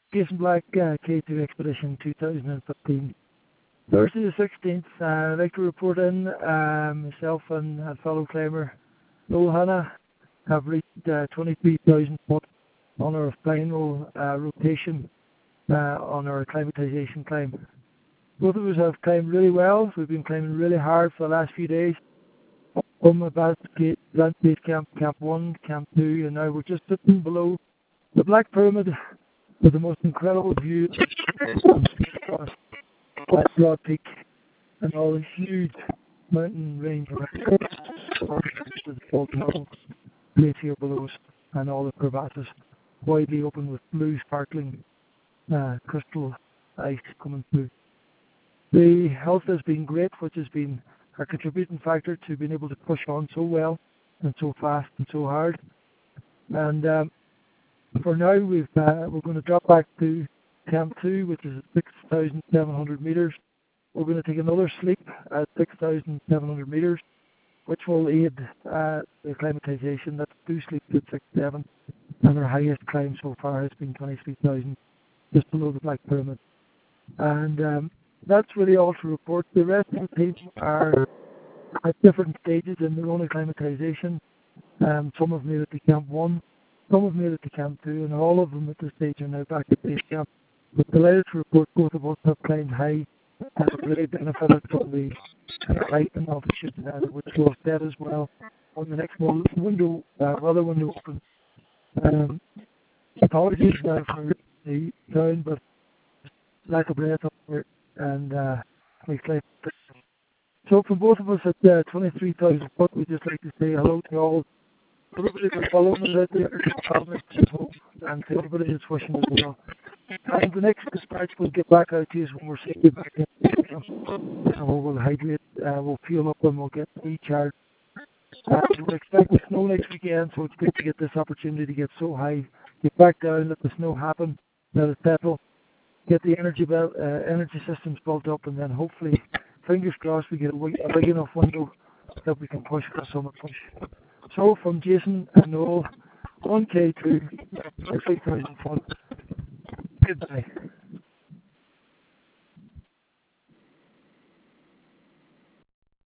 Jason Black, K2 Expedition 2015. Thursday the 16th, I'd like to report in myself and a fellow climber, Noel Hanna, have reached 23,000 foot on our final rotation on our acclimatization climb. Both of us have climbed really well. We've been climbing really hard for the last few days. From Advanced Base Camp, Camp 1, Camp 2, and now we're just sitting below the Black Pyramid with the most incredible view across that Broad Peak and all the huge mountain range around the volcano glacier below us and all the crevasses widely open with blue sparkling crystal ice coming through. The health has been great, which has been a contributing factor to being able to push on so well and so fast and so hard. And for now, we're going to drop back to Camp 2, which is at 6,700 metres. We're going to take another sleep at 6,700 metres, which will aid the acclimatization. That's 2 sleeps at 6,700, and our highest climb so far has been 23,000, just below the Black Pyramid. And that's really all to report. The rest of the team are at different stages in their own acclimatization. Some have made it to Camp 1, some have made it to Camp 2, and all of them at this stage are now back at base camp. But delighted to report both of us have climbed high and have really benefited from the height and altitude, which will set as well when the next window, weather window opens. Apologies now for the sound, but lack of breath up here and makes life. So from both of us at 23,000 foot, we'd just like to say hello to everybody that's following us out there, and to everybody that's wishing us well. And the next dispatch we'll get back out to you when we're safely back in. And we'll hydrate, we'll fuel up and we'll get recharged. We'll expect the snow next weekend, so it's good to get this opportunity to get so high, get back down, let the snow happen, let it settle, get the energy systems built up, and then hopefully, fingers crossed, we get a big enough window that we can push for a summer push. So from Jason and Noel, on K2, 6,000 foot. Goodbye.